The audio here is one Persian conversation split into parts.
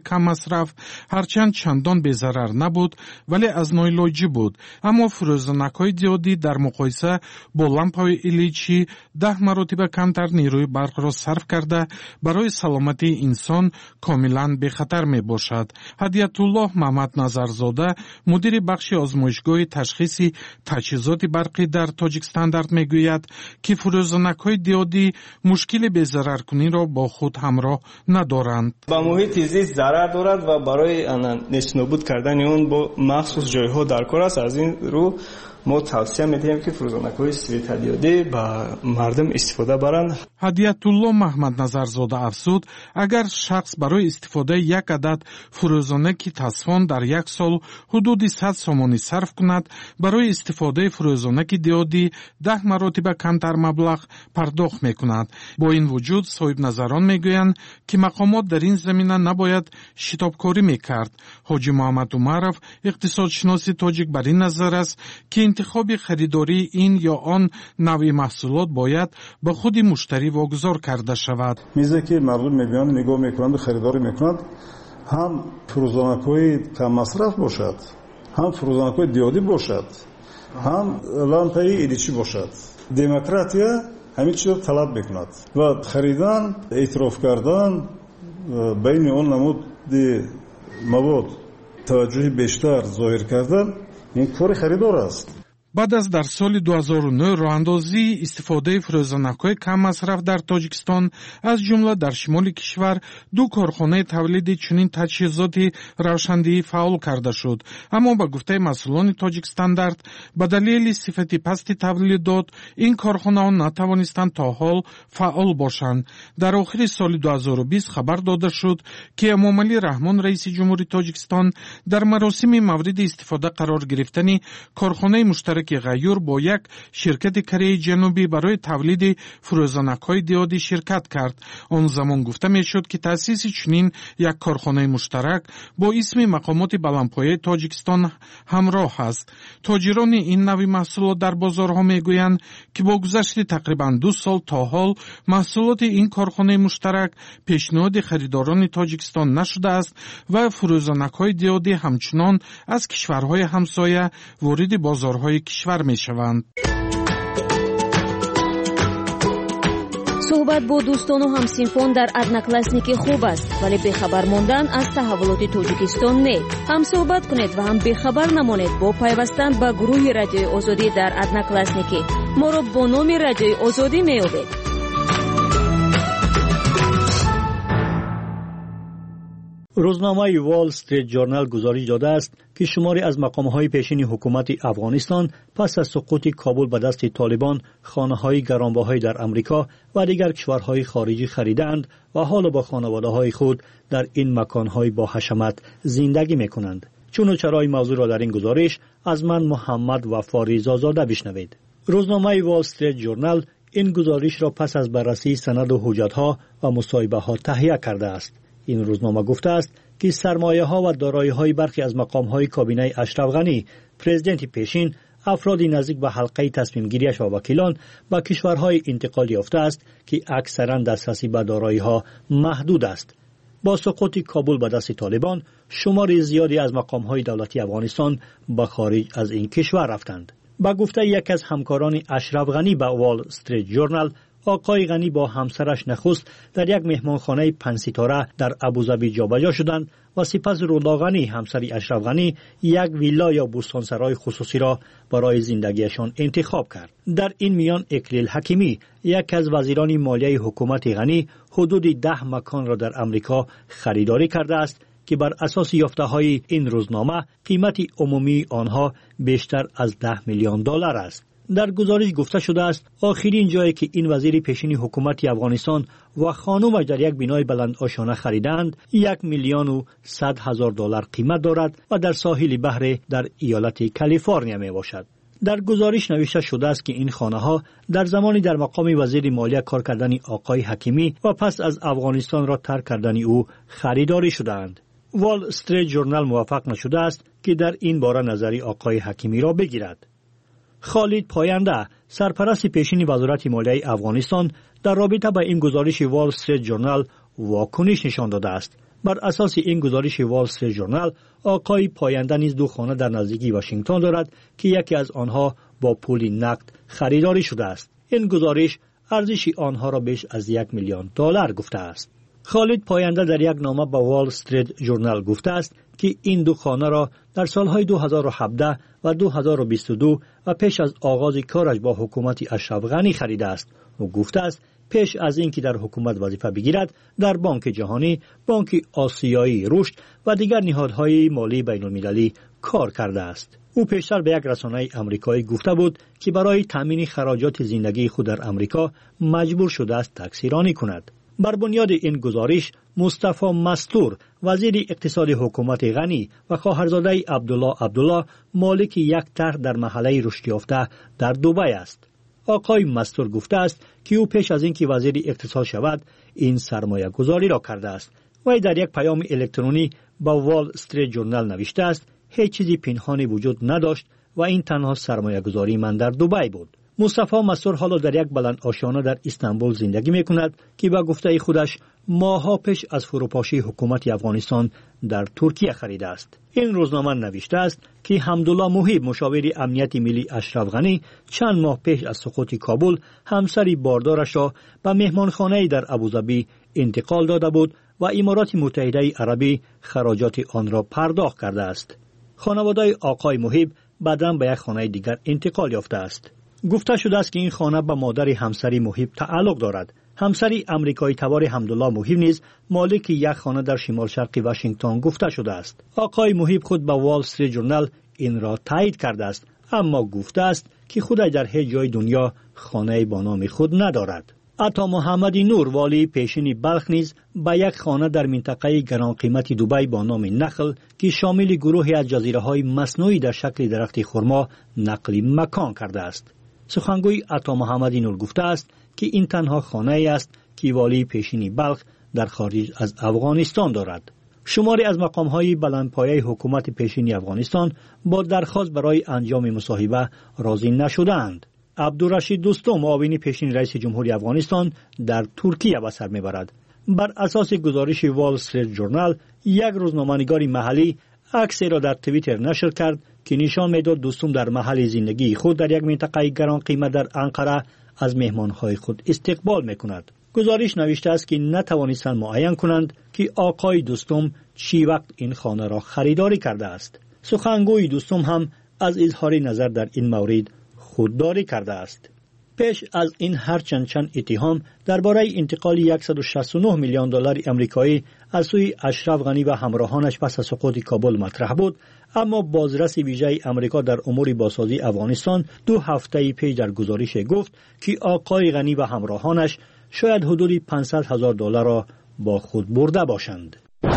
کم مصرف هرچند چندان بی‌ضرر نبود ولی از نوعلاجی بود. اما فروزانک‌های دیودی در مقایسه با لامپای ایلیچی 10 مرتبه کمتر نیروی برق را صرف کرده برای سلامتی انسان کاملا بی‌خطر میباشد. هدیت‌الله محمد نظرزاده مدیر بخش آزمایشگاه تشخیص تجهیزات برقی در تاجیکستاندارد میگوید که فروزانک‌های دیودی مشکل بی‌ضررکنی را با خود همراه ندارند. با محیط زیست ضرر دارد و برای نابود کردن اون با مخصوص جایها در کار است. از این رو ما توصیه می‌دهیم که فروزانک‌های سویت دیودی با مردم استفاده برند. هدیت‌الله محمد نظرزاده افزود اگر شخص برای استفاده یک عدد فروزانک تصفان در یک سال حدود 100 سومانی صرف کند، برای استفاده فروزانک دیودی 10 مرتبه کمتر مبلغ پرداخت می‌کند. با این وجود صاحب نظران میگویند که مقامات در این زمینه نباید شتابکاری میکرد. حاجی محمد عمرов اقتصادشناس تاجیک بر این نظر است که انتخاب خریداری این یا آن نوع محصولات باید به خود مشتری واگذار کرده شود. میزه که مردم میبینند نگاه میکنند و خریداری میکنند، هم فروزانک‌های کم مصرف باشد، هم فروزانک‌های دیودی باشد، هم لامپای ایلیچی باشد. دموکراتیا همین چیز رو طلب میکند و خریدن، اعتراف کردن بین اون نمود مواد توجه بیشتر ظاهر کردن این کار خریدار است. بعد از در سال 2009 راهاندازی استفاده فروزانک‌های کم مصرف در تاجیکستان از جمله در شمال کشور 2 کارخانه تولید چنین تجهیزات روشندهی فعال کرده شد. اما با گفته مسئولان تاجیکستاندارد به دلیل صفت پست تولیدات این کارخانه‌ها نتوانستند تا حال فعال باشند. در آخر سال 2020 خبر داده شد که امامعلی رحمان رئیس جمهوری تاجیکستان در مراسم مورد استفاده قرار گرفتن کارخانه مشترک غیور با یک شرکت کره جنوبی برای تولید فروزانک‌های دیودی شرکت کرد. آن زمان گفته میشد که تأسیس چنین یک کارخانه مشترک با اسم مقامات بلندپایه تاجیکستان همراه است. تاجران این نوع محصولات در بازارها میگویند که با گذشت تقریبا 2 سال تا حال محصولات این کارخانه مشترک پیشنهاد خریداران تاجیکستان نشده است و فروزانک‌های دیودی همچنان از کشورهای همسایه وارد بازارهای کشور می شوند. صحبت با دوستان و همسینفان در ادناکلاسنیکی خوب است، ولی بخبر ماندن از تحولات تاجیکستان نه. هم صحبت کنید و هم بخبر نمانید با پیوستن به گروه رادیوی آزادی در ادناکلاسنیکی. ما را با نام رادیوی آزادی می‌یابید. روزنامه وال استریت جورنال گزارش داده است که شماری از مقام‌های پیشین حکومت افغانستان پس از سقوط کابل به دست طالبان خانه‌های گرانبهای در امریکا و دیگر کشورهای خارجی خریدند و حالا با خانواده‌های خود در این مکان‌های با حشمت زندگی می‌کنند. چون و چرای موضوع را در این گزارش از من محمد وفاری زازاده بشنوید. روزنامه وال استریت جورنال این گزارش را پس از بررسی سند و حجت‌ها و مصاحبه‌ها تهیه کرده است. این روزنامه گفته است که سرمایه‌ها و دارایی‌های برخی از مقام‌های کابینه اشرف غنی، پرزیدنت پیشین، افرادی نزدیک به حلقه تصمیم‌گیری‌اش و وکیلان به کشورهای انتقال یافته است که اکثراً دسترسی به دارایی‌ها محدود است. با سقوط کابل به دست طالبان، شمار زیادی از مقام‌های دولتی افغانستان به خارج از این کشور رفتند. با گفته یک از همکاران اشرف غنی به وال استریت جورنال، آقای غنی با همسرش نخست در یک مهمانخانه 5 ستاره در ابوظبی جابجا شدند و سپس رولا غنی همسر اشرف غنی یک ویلا یا بستانسرای خصوصی را برای زندگیشان انتخاب کرد. در این میان اکلیل حکیمی، یک از وزیران مالیه حکومت غنی، حدود 10 مکان را در امریکا خریداری کرده است که بر اساس یافته‌های این روزنامه قیمت عمومی آنها بیشتر از 10 میلیون دلار است. در گزارش گفته شده است آخرین جایی که این وزیر پیشین حکومت افغانستان و خانومش در یک بنای بلند آشانه خریدند 1,100,000 دلار قیمت دارد و در ساحل بحر در ایالت کالیفرنیا می باشد. در گزارش نوشته شده است که این خانه ها در زمانی در مقام وزیر مالیه کار کردن آقای حکیمی و پس از افغانستان را ترک کردن او خریداری شدند. وال استریت جورنال موفق نشده است که در این باره نظری آقای حکیمی را بگیرد. خالد پاینده، سرپرست پیشین وزارت مالیه افغانستان، در رابطه با این گزارش وال استریت جورنال واکنش نشان داده است بر اساس این گزارش وال استریت ژورنال، آقای پاینده نیز 2 خانه در نزدیکی واشنگتن دارد که یکی از آنها با پول نقد خریداری شده است. این گزارش ارزش آنها را بیش از $1 میلیون گفته است. خالد پاینده در یک نامه به وال استریت ژورنال گفته است که این 2 خانه را در سالهای 2017 و 2022 و پیش از آغاز کارش با حکومت اشرف غنی خریده است. او گفته است پیش از اینکه در حکومت وظیفه بگیرد در بانک جهانی، بانک آسیایی رشد و دیگر نهادهای مالی بین المللی کار کرده است. او پیشتر به یک رسانه آمریکایی گفته بود که برای تامین خراجات زندگی خود در آمریکا مجبور شده است تکثیرانی کند. بر بنیاد این گزارش، مصطفی مستور، وزیر اقتصاد حکومت غنی و خواهرزاده عبدالله مالک یک طرح در محله رشد یافته در دبی است. آقای مستور گفته است که او پیش از اینکه وزیر اقتصاد شود این سرمایه گذاری را کرده است. وی در یک پیام الکترونی با وال استریت ژورنال نوشته است هیچ چیزی پنهانی وجود نداشت و این تنها سرمایه گذاری من در دبی بود. مصطفی مستور حالا در یک بلند آشیانه در استانبول زندگی می کند که با گفته خودش ماه‌ها پیش از فروپاشی حکومت افغانستان در ترکیه خریده است. این روزنامه نوشته است که حمدالله محیب، مشاور امنیت ملی اشرف غنی، چند ماه پیش از سقوط کابل همسر باردارش را به مهمانخانه‌ای در ابوظبی انتقال داده بود و امارات متحده عربی خراجات آن را پرداخت کرده است. خانواده آقای محیب بعداً به یک خانه دیگر انتقال یافته است. گفته شده است که این خانه به مادر همسری محیب تعلق دارد. همسری آمریکایی تبار حمدالله محیب نیز مالک یک خانه در شمال شرقی واشنگتن گفته شده است. آقای محیب خود به وال استریت ژورنال این را تایید کرده است، اما گفته است که خودش در هیچ جای دنیا خانه با نام خود ندارد. عطا محمد نور، والی پیشین بلخ، نیز به یک خانه در منطقه گران قیمت دبی با نام نخل که شامل گروهی از جزیره‌های مصنوعی در شکل درخت خرما نقل مکان کرده است. سخنگوی عطا محمد نور گفته است که این تنها خانه است که والی پیشین بلخ در خارج از افغانستان دارد. شماری از مقام‌های بلندپایه حکومت پیشین افغانستان با درخواست برای انجام مصاحبه راضی نشدند. عبدالرشید دوستم، معاون پیشین رئیس جمهوری افغانستان، در ترکیه به سر میبرد. بر اساس گزارش وال استریت ژورنال، یک روزنامه‌نگار محلی عکسی را در توییتر نشر کرد که نشان میداد دوستم در محل زندگی خود در یک منطقه گران قیمت در انقره از مهمانهای خود استقبال میکند. گزارش نوشته است که نتوانستند معین کنند که آقای دوستم چی وقت این خانه را خریداری کرده است. سخنگوی دوستم هم از اظهار نظر در این مورد خودداری کرده است. پیش از این هرچند اتهام درباره انتقال $169 میلیون آمریکایی از سوی اشرف غنی و همراهانش پس از سقوط کابل مطرح بود، اما بازرس ویژه آمریکا در امور بازسازی افغانستان 2 هفته پیش در گزارش گفت که آقای غنی و همراهانش شاید حدود $500,000 را با خود برده باشند.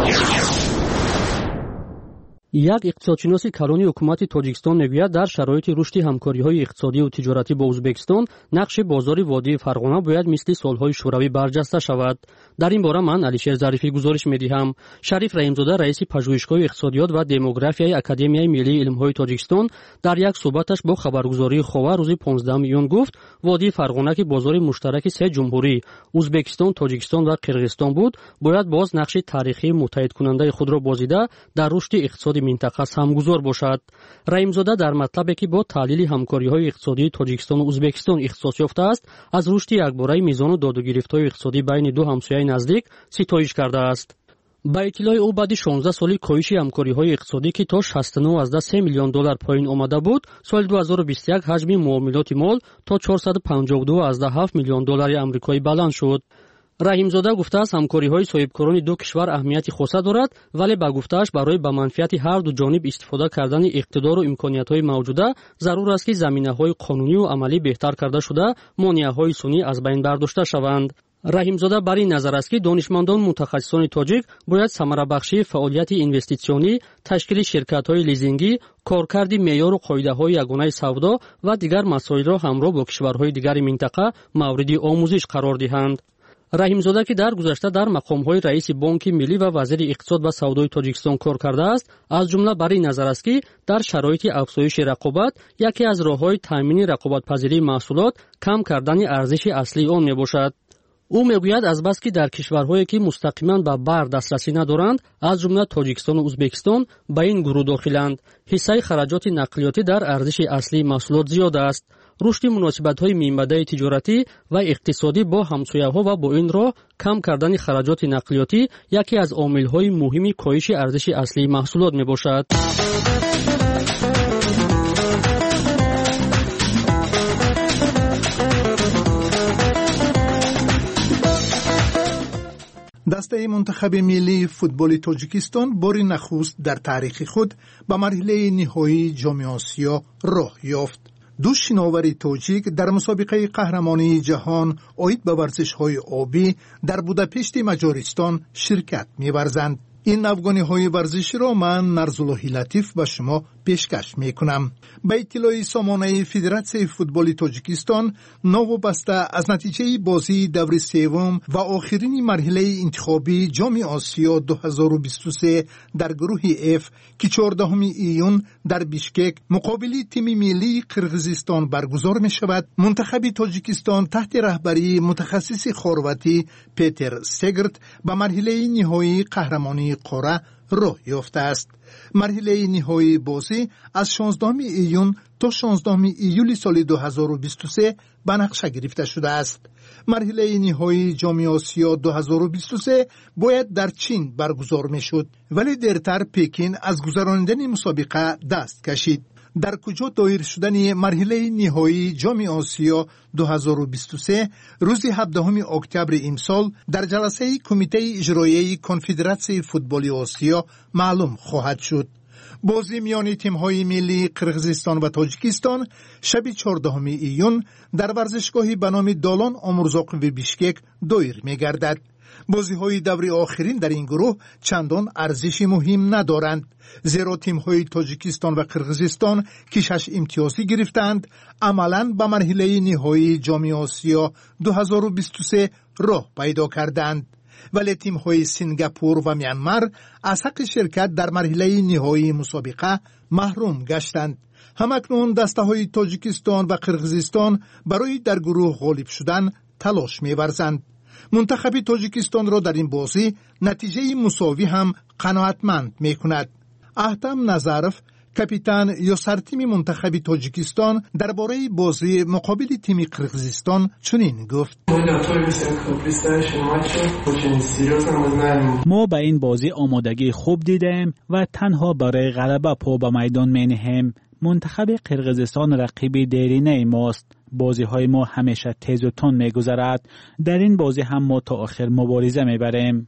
یک اقتصادشناس کلانی حکومت تاجیکستان میگوید در شرایط رشد همکاری‌های اقتصادی و تجارتی با ازبکستان نقش بازار وادی فرغانه باید مثل سالهای شوروی برجسته شود. در این باره من علیشیر ظریفی گزارش می‌دهم. شریف رحیمزاده، رئیس پژوهشگاه اقتصادیات و دموگرافیای اکادمیای ملی علم‌های تاجیکستان، در یک صحبتش با خبرگزاری خوا روز 15 میلیون گفت وادی فرغانه که بازار مشترک سه جمهوری ازبکستان، تاجیکستان و قرقیزستان بود، باید باز نقش تاریخی متحد کننده خود را بازیده در رشد اقتصادی منطقه سهمگذار باشد. رحیمزاده در مطلبی که با تحلیل همکاری‌های اقتصادی تاجیکستان و ازبکستان اختصاص یافته است، از رشد یکباره میزان داد و گرفت‌های اقتصادی بین دو همسایه نزدیک ستایش کرده است. با اطلاع او بعد 16 سالی کاهش همکاری‌های اقتصادی که تا 69.3 میلیون دلار پایین آمده بود، سال 2021 حجم معاملات مال تا 452.7 میلیون دلار آمریکایی بلند شد. رحیمزاده گفته است همکاری‌های صاحبکاران دو کشور اهمیت خاصه دارد، ولی با گفته‌اش برای به منفعت هر دو جانب استفاده کردن اقتدار و امکانیت‌های موجوده ضرور است که زمینه‌های قانونی و عملی بهتر کرده شده، مانع‌های سنی از بین برداشته شوند. رحیمزاده بر این نظر است که دانشمندان متخصصان تاجیک باید ثمره‌بخشی فعالیت اینوستیسیونی، تشکیل شرکت‌های لیزینگی، کارکرد معیار و قاعده‌های یگانه سودا و دیگر مسائل را همراه با کشورهای دیگر منطقه مورد آموزش قرار دهند. رحیمزاده که در گذشته در مقام‌های رئیس بانک ملی و وزیر اقتصاد و سودای تاجیکستان کار کرده است، از جمله بر این نظر است که در شرایط افزایش رقابت یکی از راه‌های تامین رقابت‌پذیری محصولات کم کردن ارزش اصلی آن میباشد. او میگوید از بس که در کشورهایی که مستقیما به بحر دسترسی ندارند از جمله تاجیکستان و ازبکستان به این گروه داخلند، حصه خراجات نقلیاتی در ارزش اصلی محصولات زیاد است. رشد مناسبت‌های میانبده تجارتی و اقتصادی با همسایه‌ها و با این راه کم کردن خراجات نقلیاتی یکی از عامل‌های مهم کاهش ارزش اصلی محصولات میباشد. دسته منتخب ملی فوتبال تاجیکستان بار نخست در تاریخ خود به مرحله نهایی جام آسیا راه یافت. دو شناور تاجیک در مسابقه قهرمانی جهان عاید به ورزش‌های آبی در بوداپشت مجارستان شرکت می‌ورزند. این افغانی ورزشی را من نرزاللهی لطیف به شما پیشکش میکنم. به اطلاع سامانه فدراسیون فوتبال تاجیکستان، نوابسته از نتیجه بازی دور سوم و آخرین مرحله انتخابی جام آسیا 2023 در گروه F که 14 ایون در بیشکک مقابل تیم ملی قرقیزستان برگزار می شود، منتخب تاجیکستان تحت رهبری متخصص خرواتی پیتر سگرت به مرحله نهایی قهرمانی قاره راه یافته است. مرحله نهایی بازی از 16 ایون تا 16 ایولی سال 2023 به نقشه گرفته شده است. مرحله نهایی جام آسیا 2023 باید در چین برگزار می شد، ولی دیرتر پکین از گذراندن مسابقه دست کشید. در کجا دایر شدن مرحله نهایی جام آسیا 2023 روز 17 اکتبر امسال در جلسه کمیته اجرایی کنفدراسیون فوتبال آسیا معلوم خواهد شد. بازی میان تیم‌های ملی قرقیزستان و تاجیکستان شب 14 ایون در ورزشگاهی به نام دالان آمرزاق و بیشکک دایر می‌گردد. بازی‌های دور آخرین در این گروه چندان ارزش مهم ندارند، زیرا تیم‌های تاجیکستان و قرقیزستان که 6 امتیازی گرفتند عملاً به مرحله نهایی جام آسیا 2023 راه پیدا کردند. ولی تیم‌های سنگاپور و میانمار از حق شرکت در مرحله نهایی مسابقه محروم گشتند. همکنون دسته‌های تاجیکستان و قرقیزستان برای در گروه غالب شدن تلاش می‌ورزند. منتخب تاجیکستان را در این بازی نتیجه مساوی هم قناعتمند می‌کند. احتم نظرف، کاپیتان یا سرتیم منتخب تاجیکستان درباره بازی مقابل تیم قرقیزستان چنین گفت: ما به این بازی آمادگی خوب دیدیم و تنها برای غلبه پا به میدان می‌نهیم. منتخب قرقیزستان رقیب دیرینه ماست. بازی های ما همیشه تیز و تند می‌گذرد. در این بازی هم ما تا آخر مبارزه می‌بریم.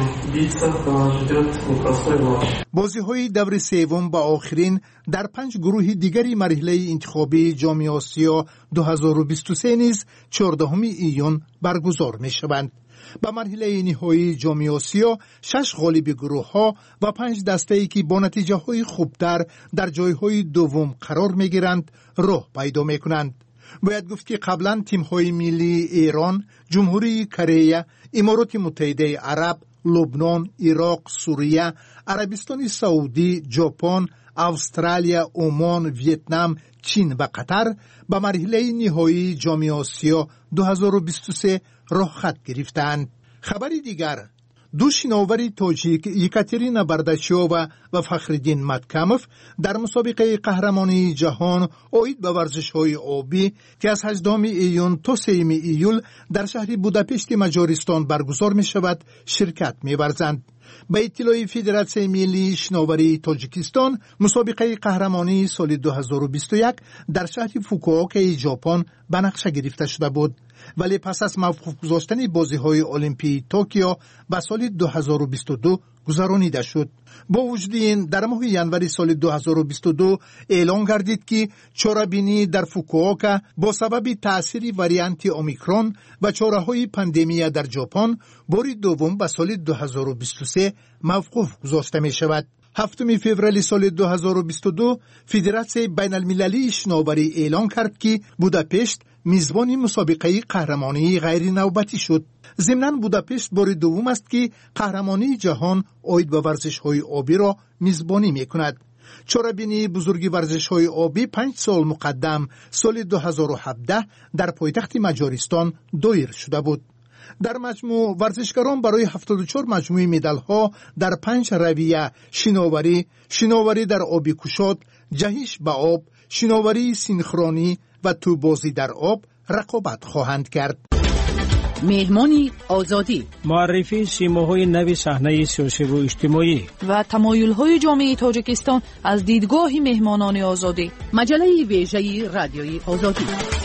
بازی های دور سوم با آخرین در 5 گروه دیگری مرحله انتخابی جام آسیا 2023 نیز 14 ایون برگزار می‌شوند. به مرحله نهایی جام آسیا 6 غالب گروه ها و 5 دسته‌ای که با نتیجه های خوبتر در جایهای دوم قرار می‌گیرند راه پیدا می‌کنند. باید گفت که قبلا تیم‌های ملی ایران، جمهوری کره، امارات متحده عرب، لبنان، عراق، سوریه، عربستان سعودی، ژاپن، استرالیا، عمان، ویتنام، چین و قطر به مرحله نهایی جام آسیا 2023 راه خط گرفتند. خبری دیگر، دو شناور تاجیک یکاترینا برداشیووا و فخرالدین متکموف در مسابقه قهرمانی جهان عاید به ورزش‌های آبی که از 18 ایون تا 3 ایول در شهر بوداپشت مجارستان برگزار می‌شود شرکت می‌ورزند. به اطلاع فدراسیون ملی شناوری تاجیکستان، مسابقه قهرمانی سال 2021 در شهر فوکووکا ژاپن به نقشه گرفته شده بود، ولی پس از موقوف گذاشتن بازی‌های المپیک توکیو به سال 2022 گذرانیده شد. با وجود این در ماه ژانویه سال 2022 اعلام گردید که چاره‌بینی در فوکووکا با سبب تأثیر وریانت اومیکرون و چاره‌های پاندمی در ژاپن بار دوم به سال 2023 موقوف گذاشته می شود. 7 فوریه سال 2022 فدراسیون بین المللی شناوری اعلام کرد که بوداپشت میزبان مسابقه قهرمانی غیر نوبتی شد. ضمناً بوداپشت بار دوم است که قهرمانی جهان عاید به ورزش‌های آبی را میزبانی می‌کند. چاره‌بینی بزرگ ورزش‌های آبی 5 سال مقدم سال 2017 در پایتخت مجارستان دایر شده بود. در مجموع ورزشکاران برای 74 مجموعه مدال‌ها در 5 رویه شناوری در آبی کشاد، جهش به آب، شناوری سینخرونی و توپ‌بازی در آب رقابت خواهند کرد. مهمانی آزادی، معرفی سیماهای نو صحنه سیاسی و اجتماعی و تمایل‌های جامعه تاجیکستان از دیدگاه مهمانان آزادی. مجله ویژه رادیوی آزادی.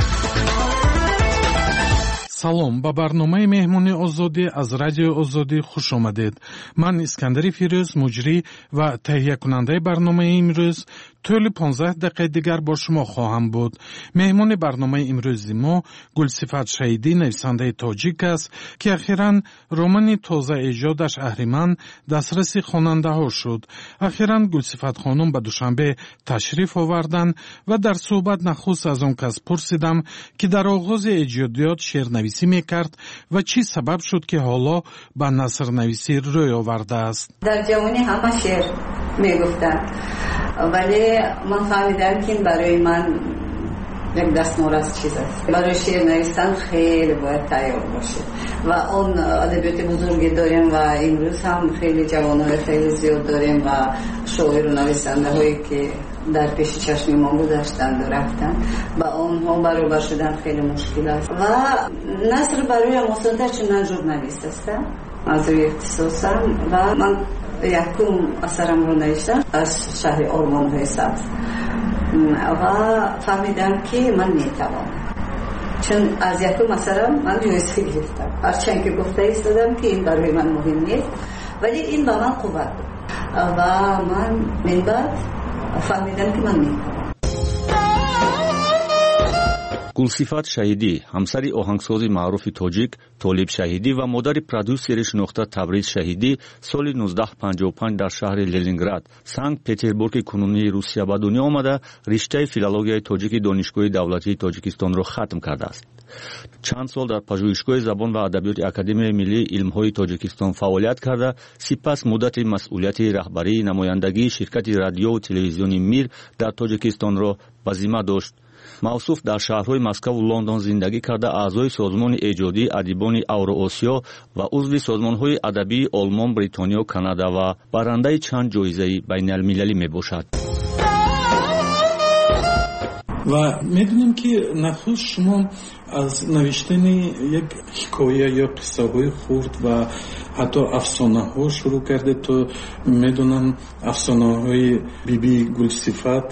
салом ба барномаи меҳмони озодӣ аз радиои озодӣ хуш омадед. ман искандари фирӯз муҷрӣ ва таҳиякунандаи барномаи имрӯз тӯли 15 дақиқаи дигар бо шумо хоҳам буд. меҳмони барномаи имрӯзи мо гулсифат шаҳидӣ, нависандаи тоҷик аст ки ахиран романи тоза эҷодаш аҳриман дастраси хонандаҳо шуд. ахиран гулсифат хонум ба душанбе ташриф оварданд ва дар суҳбат нахуст аз он кас пурсидам ки дар оғози эҷодиёт шеърнависӣ мекард ва чӣ сабаб шуд ки ҳоло ба насрнависӣ рӯй овардааст. дар ҷавонӣ ҳама шеър мегуфтанд, вале ман фаҳмидам ки ин барои ман як дастморас чиз аст. барои шеър навистан хеле бояд тайёр бошед ва он адабиёти бузурге дорем ва имрӯз ҳам хеле ҷавонҳои хеле зиёд дорем ва шоиру нависандаҳое ки дар пеши чашми мо гузаштанд ва рафтанд, ба онҳо баробар шудан хеле мушкил аст. ва наср бароям осонтар, чун ман журналист ҳастам, аз рӯи ихтисосам, ва ман якум асарамро навиштам аз шаҳри ормонҳои сабз ва фаҳмидам ки ман метавонам, чун аз якум асарам ман ҷоиза гирифтам. ҳарчанд ки гуфта истодам ки ин барои ман муҳим нест, вале ин ба ман қувват буд ва ман минбаъд фаҳмидам ки ман метавонам. гулсифат шаҳидӣ, ҳамсари оҳангсози маъруфи тоҷик Толиб Шаҳидӣ ва модари продюсери шинохта Табриз Шаҳидӣ соли 1955 дар шаҳри Ленинград, Санкт-Петербурги кунунии Русия ба дунё омада, риштаи филологияи тоҷики Донишгоҳи давлатии Тоҷикистонро хатм кардааст. чанд сол дар пажӯҳишгоҳи забон ва адабиёти Академияи миллии илмҳои Тоҷикистон фаъолият карда, сипас муддати масъулияти раҳбарии намояндагии ширкати радиёву телевизиони Мир дар Тоҷикистонро ба зимма дошт. мавсуф дар шаҳрҳои Москву Лондон зиндагӣ карда, аъзои созмони эҷодии адибони Авроосиё ва узви созмонҳои адабии Олмон, Бритониё, Канада ва барандаи чанд ҷоизаи байналмилалӣ мебошад. ва медонем ки нахуст шумо аз навиштани як ҳикоя ё қиссаҳои хурд ва ҳатто афсонаҳо шурӯъ кардед. то медонам афсонаҳои биби Гулсифат,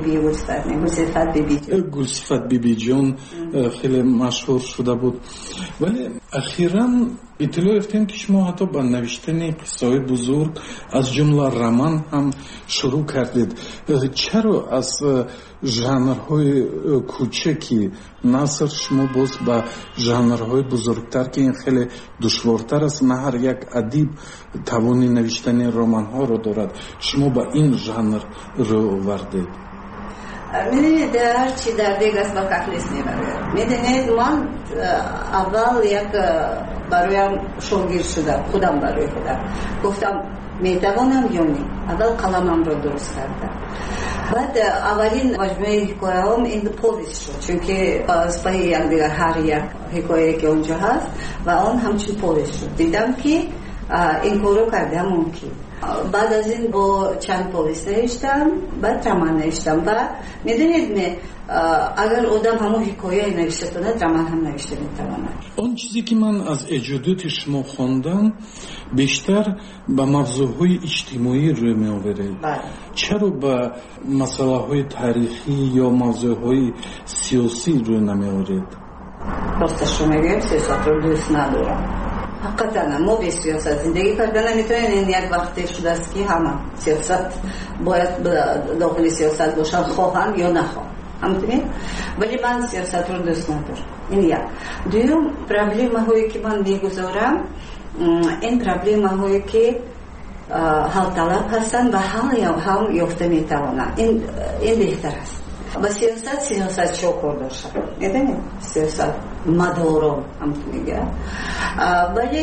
Гулсифат бибиҷон хеле машҳур шуда буд, вале ахиран иттилоъ ёфтем ки шумо ҳатто ба навиштани қиссаҳои бузург аз ҷумла роман ҳам шурӯъ кардед. чаро аз жанрҳои кӯчаки наср шумо боз ба жанрҳои бузургтар, ки ин хеле душвортар аст, на ҳар як адиб тавони навиштани романҳоро дорад, шумо ба ин жанр рӯй овардед? میدونید هر چی در دیگ است با کفلیس نمیبرد. میدونید من اول یک برایم شوگیر شدم، خودم برای خودم گفتم میتوانم یا نه. اول قلمم رو درست کردم. بعد اولین مجموعه حکایه هم این پویس شد، چون که از پای یک دیگر هر یک حکایه که اونجا هست و آن همچون پویس شد. دیدم که این کارو کردم ممکن. بعد از این با چند پویس نوشتم، بعد رمان نوشتم و میدونید اگر آدم همون حکایه نوشته کنه، رمان هم نوشته میتونه. اون چیزی که من از ایجادات شما خواندم بیشتر به موضوعهای اجتماعی روی می آورید. چرا به مسئله های تاریخی یا موضوعهای سیاسی روی نمی آورید؟ راستش رو میگم سیاست رو دوست ندارم. حقیقتا ما به سیاست زندگی کردن نمیتونیم. این یک وقتی شده است که همه سیاست باید داخل سیاست باشن، خواهم یا نخواهم. همونطوری؟ ولی من سیاست رو دوست ندارم. این یک. دوم پرابلم هایی که من میگذارم، این پرابلم هایی که حل طلب هستن و حل هم یافته میتوانند. این بهتر است. با سیاست چوکور داشت. میدونید سیاست مدارم همونطور میگه. ولی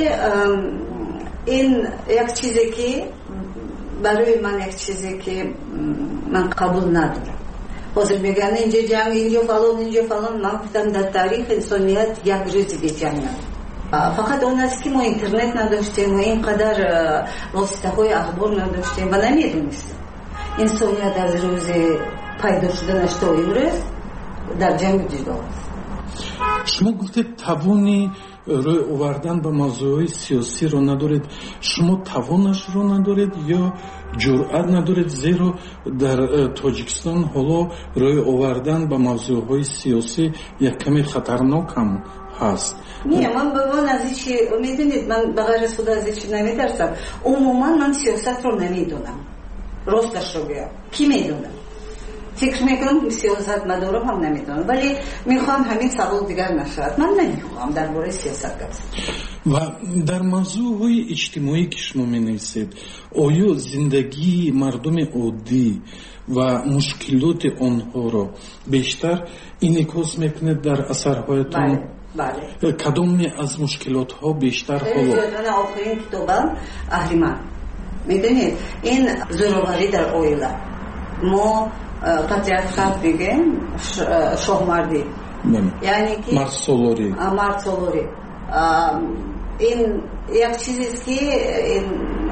این یک چیزی که برای من یک چیزی که من قبول ندارم. حاضر میگن اینجا جنگ، اینجا فلان، اینجا فلان. من گفتم در تاریخ انسانیت یک روز دیگه جنگ ندارم. فقط اون است که ما اینترنت نداشتیم و اینقدر واسطه‌های اخبار نداشتیم و نمیدونستیم انسانیت از روز پیدا شدنش تا امروز در جنگ جدا است. شما گفتید توانی روی آوردن به موضوعی سیاسی رو ندارید. شما توانش رو ندارید یا جرأت ندارید؟ زیرا در تاجیکستان حالا روی آوردن به موضوعهای سیاسی یک کمی خطرناک هم هست. نه، من از این چی میدونید، من به غیر از خدا از این چی نمیترسم. عموما من سیاست رو نمیدونم، راستش رو بگم. کی میدونه؟ فکر میکنم سیاست مدارم هم نمیدونم، ولی میخوام همین سوال دیگر نشود. من نمیخوام درباره سیاست گفت. و در موضوعهای اجتماعی که شما مینویسید، آیا زندگی مردم عادی و مشکلات آنها را بیشتر انعکاس میکنید در اثرهایتان؟ بله. کدام از مشکلات ها بیشتر حالا؟ آخرین کتابم اهریمن. میدونید این زوروری در اویلا، ما پاتریارخات بگیم شاهمردی، یعنی که مرد سالاری. این یک چیزیست که این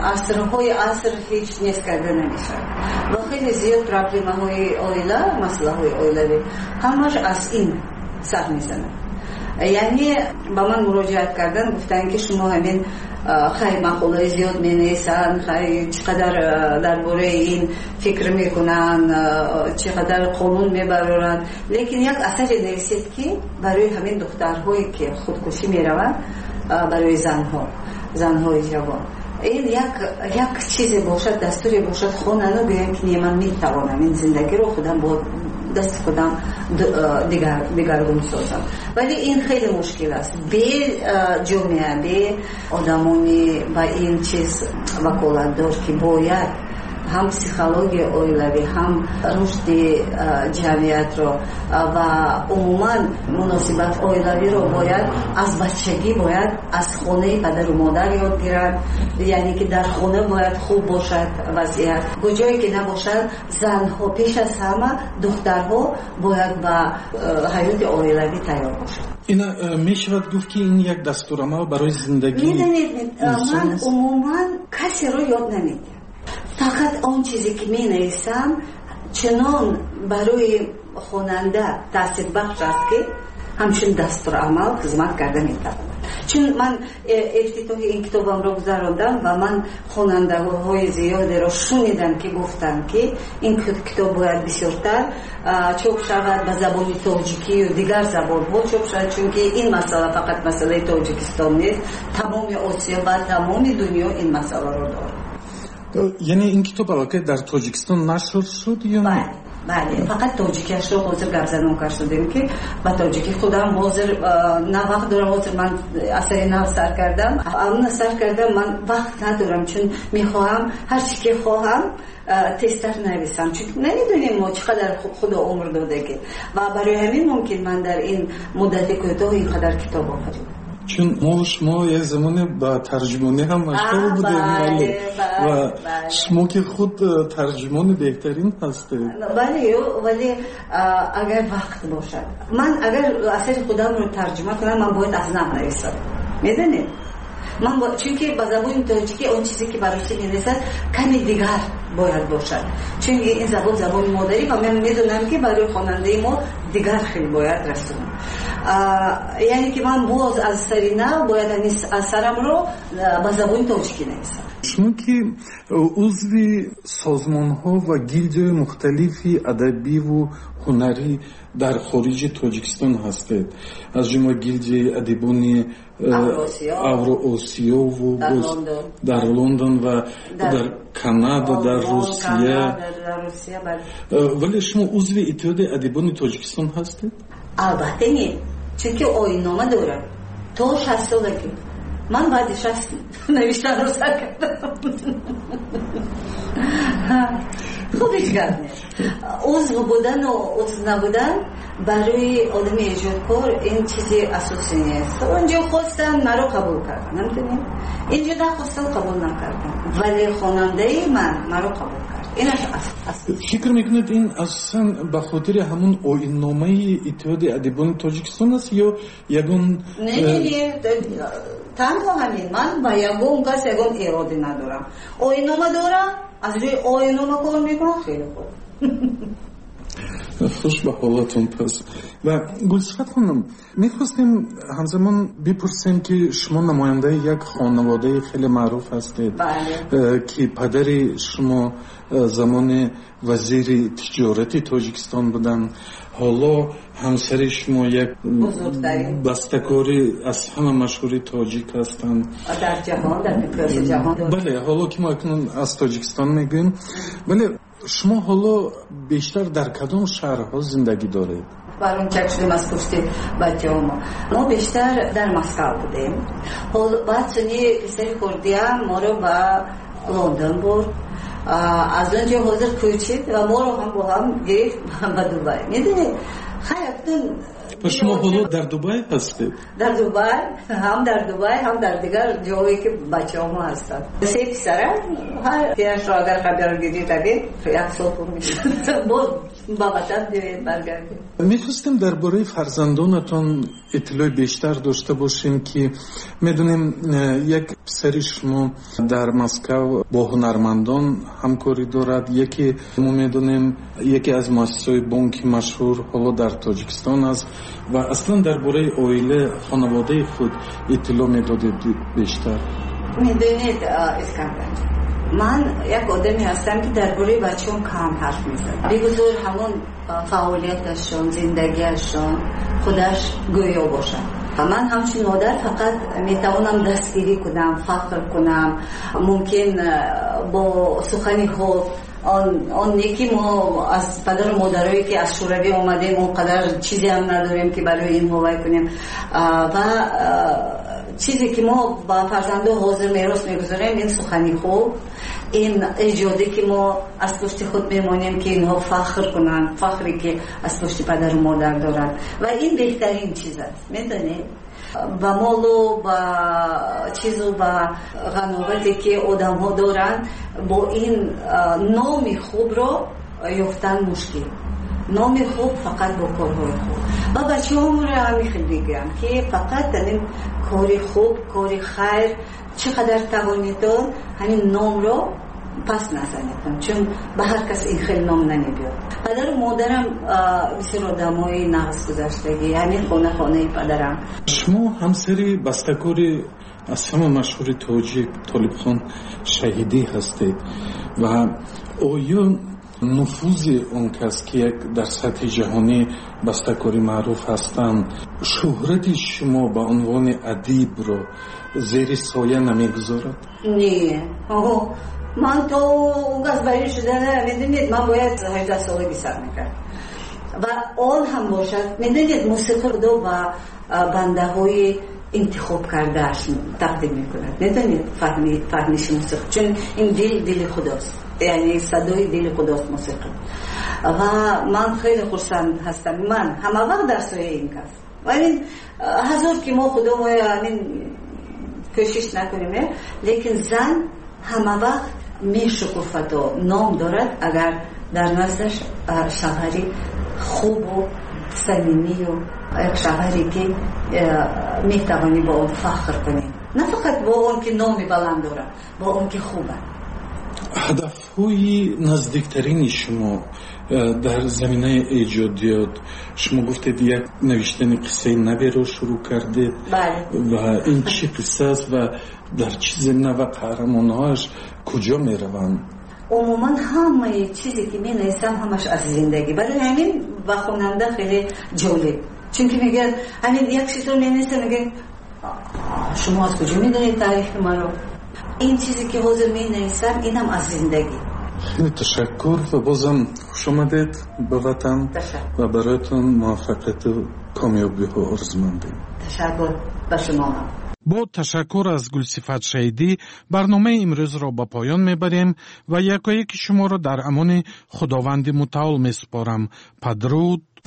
عصر هیچ نیست کرده نمیشه و خیلی زیاد پرابلم های اویلا، مسئله های اویلوی همش از این سر میزنه. یعنی با من مراجعت کردن، گفتن که شما همین خیلی مقاله زیاد مینویسن، خیلی چقدر درباره این فکر میکنن، چقدر قانون میبرن، لیکن یک اثر نویسید که برای همین دخترهایی که خودکشی میروند، برای زنهای جوان، این یک چیزی باشد، دستوری باشد، خونانو بگم که من میتوانم این زندگی رو خودم با دست خودم دیگرگون سازم. ولی این خیلی مشکل است. به جامعه، به آدمانی با این چیز وکالت دار که باید هم پسیخولوژی اویلوی، هم رشد جمعیت رو و عموما مناسبت اویلوی رو باید از بچگی باید از خانه پدر و مادر یاد گیرند. یعنی که در خانه باید خوب باشد وضعیت، کجایی که نباشد زنها پیش از همه دخترها باید با حیات اویلوی تیار باشد. این میشود گفت که این یک دستورالعمل برای زندگی. میدونید من عموما کسی رو یاد نمیدم، فقط آن چیزی که می نویسم چنان برای خواننده تاثیر بخش است که همچون دستورالعمل خدمت کرده می تواند. چون من افتتاح این کتابم را گذراندم و من خواننده های زیادی را شنیدم که گفتن که این کتاب باید بسیارتر چاپ شود به زبان تاجیکی و دیگر زبان ها چاپ شود، چون که این مسئله فقط مسئله تاجیکستان نیست، تمام آسیا و تمام دنیا این مسئله را دارد. یعنی این کتاب علاقه در تاجیکستان نشر شد یا نه؟ بله، فقط تاجیکیش رو حاضر گرزنون کردیم که با تاجیکی خودم حاضر نه وقت دارم، حاضر من اثر نو سر کردم، اما سر کردم من وقت ندارم، چون میخواهم هر چی که خواهم تستر نویسم، چون نمیدونیم ما چقدر خدا عمر داده که و برای همین ممکن من در این مدت کوتاه اینقدر کتاب آفریدم. چون ما شما یک زمان با ترجمانی هم مشغول بودیم و شما که خود ترجمان بهترین هستید. ولی اگر وقت باشد، من اگر اثر خودم رو ترجمه کنم من باید از نو نویسم، میدونید من چون که با زبان تاجیکی اون چیزی که برای می‌نویسد کمی دیگر باید باشد، چون این زبان مادری و من میدونم که برای خواننده ما دیگر خیلی باید رسونم. یعنی که من باز از سری نو باید اثرم رو با زبان تاجیکی نویسم. شما که عضو سازمان‌ها و گیلدهای مختلفی ادبی و هنری در خارج تاجیکستان هستید، از جمله گیلد ادیبان اوراسیا و در لندن و در کانادا، در روسیه. ولی شما عضو اتحاد ادیبان تاجیکستان هستید؟ البته نه، چون که آیین‌نامه داره تا 60 سالگی. من بعد 60 نوشتن رو سر کردم. خب هیچ گرد نیست. عضو بودن و عضو نبودن برای آدم ایجادکار این چیزی اساسی نیست. اونجا خواستن مرا قبول کردن، نمیدونیم اینجا نخواستن قبول نکردن، ولی خواننده من مرا قبول کرد. این اصل. فکر میکنید این اصلا به خاطر همون آیین‌نامه اتحاد ادیبان تاجیکستان است یا یگان؟ نه تنها همین. من با یگان کس یگان اراده ندارم. آیین‌نامه دارم، از روی آیین‌نامه کار میکنم. خیلی خوب. خوش به حالتون. پس و گلصفت خانم میخواستیم همزمان بپرسیم که شما نماینده یک خانواده خیلی معروف هستید. که پدر شما زمان وزیر تجارت تاجیکستان بودن، حالا همسر شما یک بسته‌کاری از همه مشهور تاجیک هستند در جهان، در مقیاس جهان. بله، حالا که ما اکنون از تاجیکستان میگوییم، ولی شما حالا بیشتر در کدام شهرها زندگی دارید؟ برام چک شدیم از پشت بچه ما بیشتر در مسکو بودیم. بعد سنی پسر خوردیم ما رو به لندن برد، از اونجا حاضر کوچید و ما رو هم با هم گرفت به دوبای. میدونی خیلی شما حالا در دوبای هستید؟ در دوبای، هم در دوبای هم در دیگر جایی که بچه ها هستند. سه پسره هر پیش را اگر خبر گیری تبید یک سال پر میشد با وطن برگردیم. میخواستیم درباره فرزندانتان اطلاع بیشتر داشته باشیم که میدونیم یک پسر شما در مسکو با هنرمندان همکاری دارد، یکی ما میدونیم یکی از مؤسسای بانک مشهور حالا در تاجیکستان است و اصلا درباره عائله خانواده خود اطلاع میدادید بیشتر؟ میدونید اسکندر، من یک آدمی هستم که درباره بچه‌ام کم حرف میزنم. بگذار همون فعالیتشون، زندگیشون خودش گویا باشه. من همچون مادر فقط میتوانم دستگیری کنم، فخر کنم، ممکن با سخنی خوب آن نیکی ما از پدر و مادرایی که از شوروی آمدیم اونقدر چیزی هم نداریم که برای این هوای کنیم و چیزی که ما با فرزنده حاضر میراث میگذاریم این سخنی خوب، این ایجادی که ما از پشت خود میمانیم که اینها فخر کنند، فخری که از پشت پدر و مادر دارند و این بهترین چیز است. میدونید با مال و با چیز و با غناوتی که آدم ها دارند با این نام خوب را یافتن مشکل. نام خوب فقط با کارهای خوب و بچه هم را همی خیلی بگم که فقط این کاری خوب، کاری خیر چقدر توانید دار همین نام را پس نزنید، چون به هر کس این خیلی نام نمیبید. پدر و مادرم بسیار آدمای نقص گذشتگی، همین خانه پدرم. شما همسری بسته‌کاری از همه مشهور تاجیک طالب خان شهیدی هستید و آیا نفوذ اون کس که یک در سطح جهانی بسته‌کاری معروف هستند شهرت شما به عنوان ادیب رو زیر سایه نمیگذارد؟ نه، من تو اون گز بری شده نه. میدونید من باید 18 سالگی سر میکرد و آن هم باشد. میدونید موسیقی دو و بنده های انتخاب کردهش تقدیم میکند. میدونید فهمیش موسیقی، چون این دل خداست، یعنی صدای دل خداست موسیقی و من خیلی خرسند هستم. من همه وقت در سایه این کس ولی هزار که ما خدا ما کوشش نکنیم، لیکن زن همه وقت میشکفت و نام دارد اگر در نزدش شوهری خوب و صمیمی و یک شوهری که میتوانی با اون فخر کنی، نه فقط با اون که نامی بلند دارد، با اون که خوبه. هدف‌های نزدیکترین شما در زمینه ایجادیات، شما گفتید یک نوشتن قصه نوی رو شروع کردید. بله. و این چی قصه است و در چه زمینه و قهرمان‌هاش کجا میروند؟ عموما همه چیزی که می نویسم همش از زندگی، برای همین با خواننده خیلی جالب، چون که میگه همین یک چیز رو می نویسم میگه شما از کجا میدونید تاریخ من رو؟ این چیزی که حاضر می نویسم اینم از زندگی. خیلی تشکر و بازم خوش آمدید به وطن و برایتون موفقیت و کامیابی ها آرزومندیم. تشکر به شما هم. با تشکر از گلصفت شهیدی برنامه امروز را به پایان میبریم و یکایک شما را در امان خداوند متعال میسپارم. پدرود،